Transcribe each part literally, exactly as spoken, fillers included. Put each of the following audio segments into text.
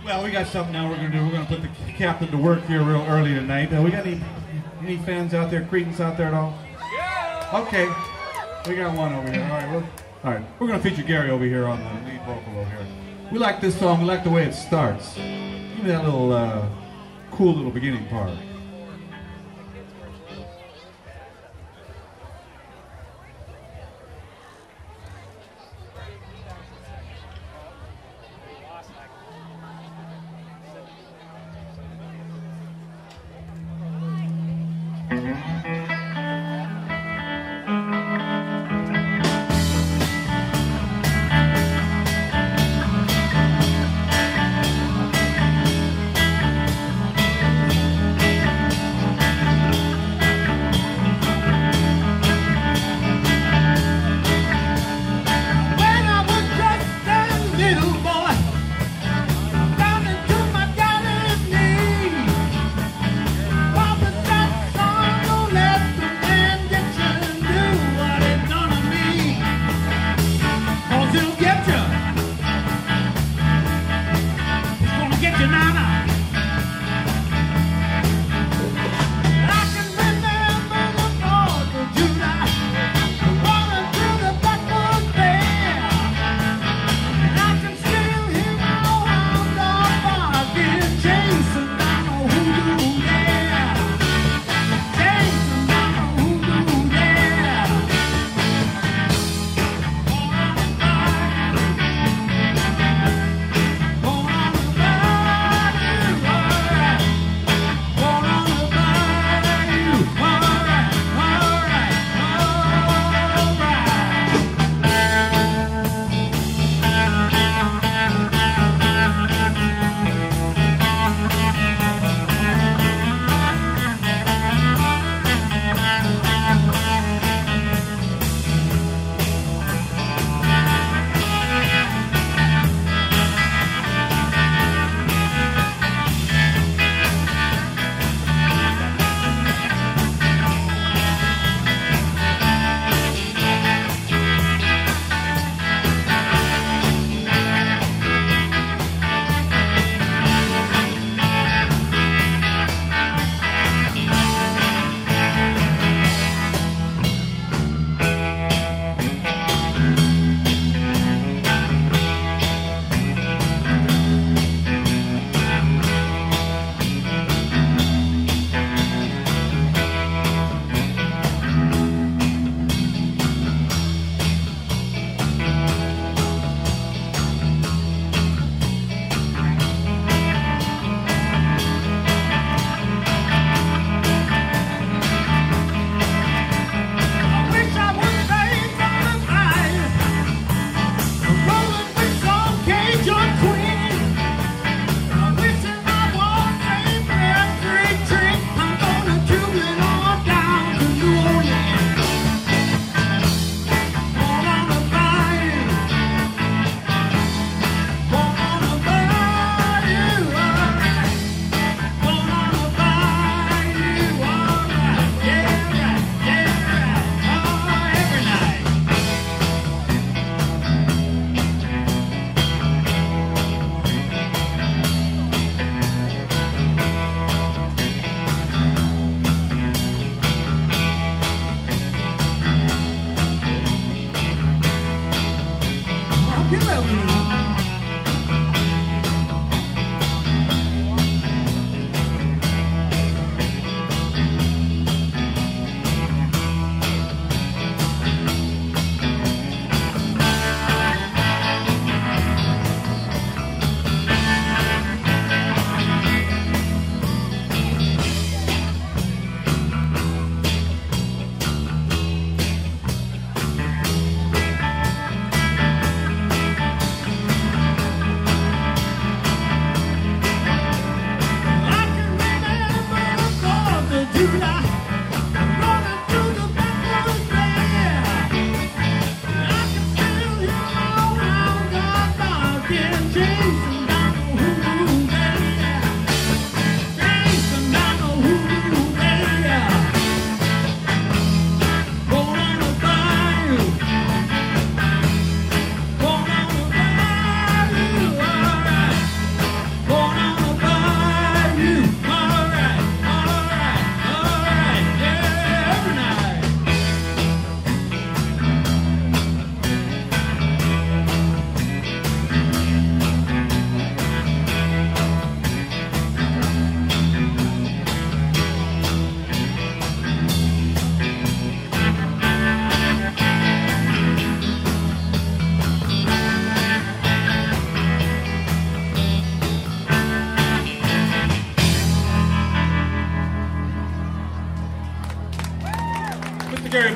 Well, we got something now we're going to do. We're going to put the captain to work here real early tonight. Uh, we got any any fans out there, Cretans out there at all? Yeah! Okay. We got one over here. All right, well, all right. We're going to feature Gary over here on the lead vocal over here. We like this song. We like the way it starts. Give me that little uh, cool little beginning part.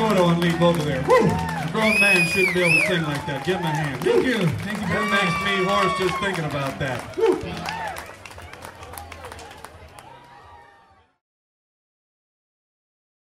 Frodo on lead vocal there. Woo! A grown man shouldn't be able to sing like that. Give him a hand. Thank you. Thank you very That much. makes me hoarse just thinking about that. Woo!